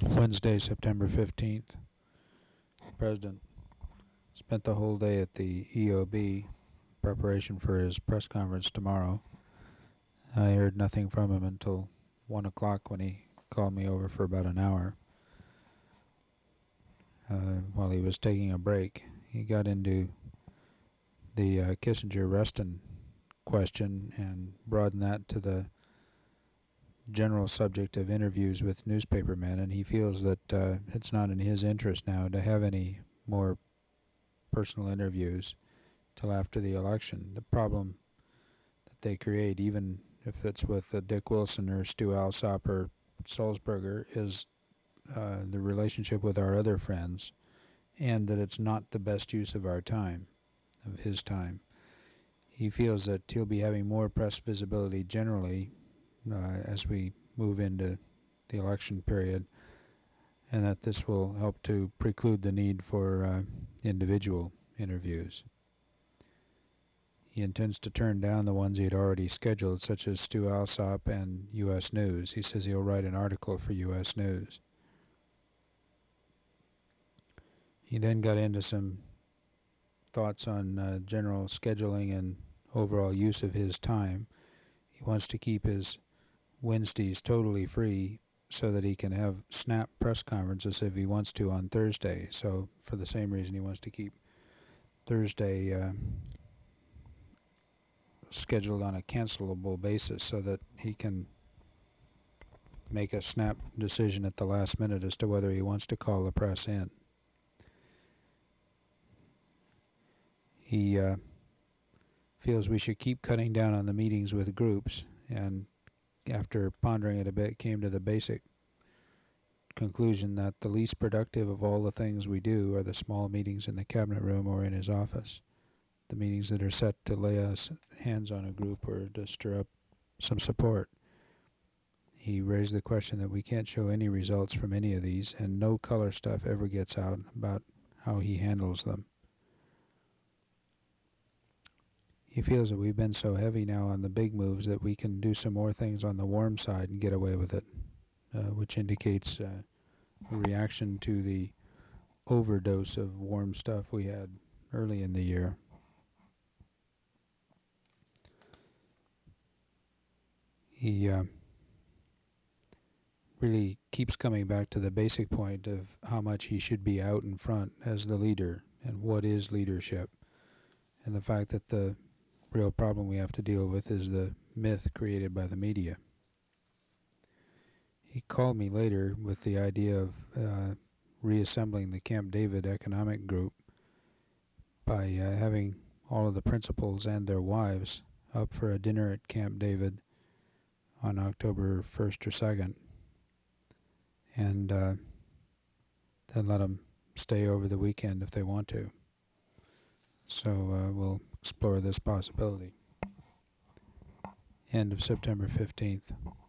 Wednesday, September 15th. The President spent the whole day at the EOB, preparation for his press conference tomorrow. I heard nothing from him until 1 o'clock when he called me over for about an hour. While he was taking a break, he got into the Kissinger-Reston question and broadened that to the general subject of interviews with newspapermen, and he feels that it's not in his interest now to have any more personal interviews till after the election. The problem that they create, even if it's with Dick Wilson or Stu Alsop or Sulzberger, is the relationship with our other friends, and that it's not the best use of our time, of his time. He feels that he'll be having more press visibility generally as we move into the election period, and that this will help to preclude the need for individual interviews. He intends to turn down the ones he had already scheduled, such as Stu Alsop and U.S. News. He says he'll write an article for U.S. News. He then got into some thoughts on general scheduling and overall use of his time. He wants to keep his Wednesdays totally free so that he can have snap press conferences if he wants to on Thursday. So for the same reason, he wants to keep Thursday scheduled on a cancelable basis so that he can make a snap decision at the last minute as to whether he wants to call the press in. He feels we should keep cutting down on the meetings with groups, and after pondering it a bit, came to the basic conclusion that the least productive of all the things we do are the small meetings in the cabinet room or in his office, the meetings that are set to lay us hands on a group or to stir up some support. He raised the question that we can't show any results from any of these, and no color stuff ever gets out about how he handles them. He feels that we've been so heavy now on the big moves that we can do some more things on the warm side and get away with it, which indicates a reaction to the overdose of warm stuff we had early in the year. He really keeps coming back to the basic point of how much he should be out in front as the leader and what is leadership, and the fact that the real problem we have to deal with is the myth created by the media. He called me later with the idea of reassembling the Camp David Economic Group by having all of the principals and their wives up for a dinner at Camp David on October 1st or 2nd, and then let them stay over the weekend if they want to. So we'll explore this possibility. End of September 15th.